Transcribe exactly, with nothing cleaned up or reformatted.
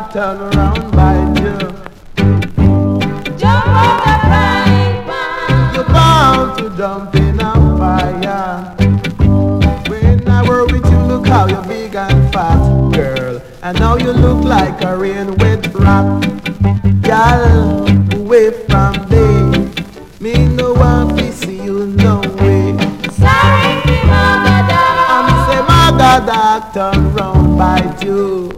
dog turn around bite you. Jump on the frying pan. You're bound to jump in a fire. When I were with you, look how you're big and fat, girl. And now you look like a rain wet rat. Girl, away from me. Me no want to see you no way. Sorry, Mama Dog. I'm say Mama Dog turn round bite you.